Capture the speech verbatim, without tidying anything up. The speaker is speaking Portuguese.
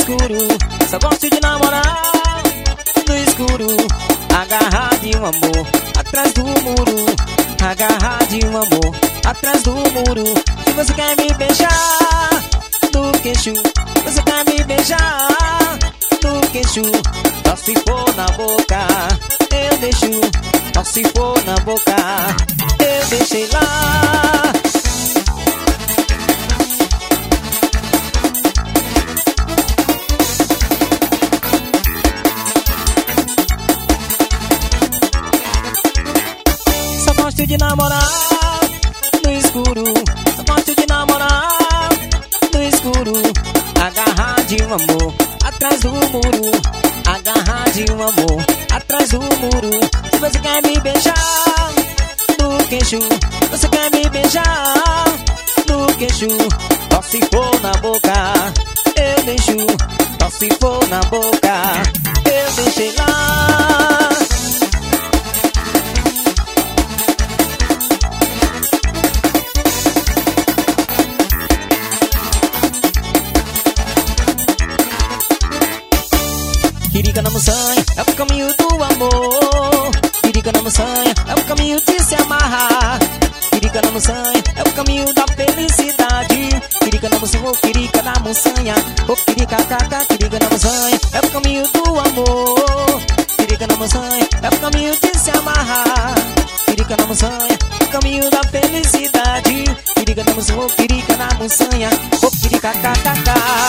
escuro. Só gosto de namorar no escuro. Agarrado em um amor atrás do muro. Agarrado em um amor atrás do muro. Se você quer me beijar no queixo, você quer me beijar no queixo, só se for na boca eu deixo. Só se for na boca eu deixei lá. Só gosto de namorar no escuro. Só gosto de namorar no escuro. Agarrar de um amor atrás do muro. Agarrar de um amor atrás do muro. Se você quer me beijar no queixo, você quer me beijar no queixo, só se for na boca eu deixo. Só se for na boca eu deixei lá. Quirica na montanha é o caminho do amor. Quirica na montanha é o caminho de se amarrar. Quirica na montanha é o caminho da felicidade. Quirica na montanha, oh quirica na montanha, oh quirica caca. Quirica na montanha é o caminho do amor. Quirica na montanha é o caminho de se amarrar. Quirica na montanha é o caminho da felicidade. Quirica na montanha, oh quirica na montanha, oh quirica caca.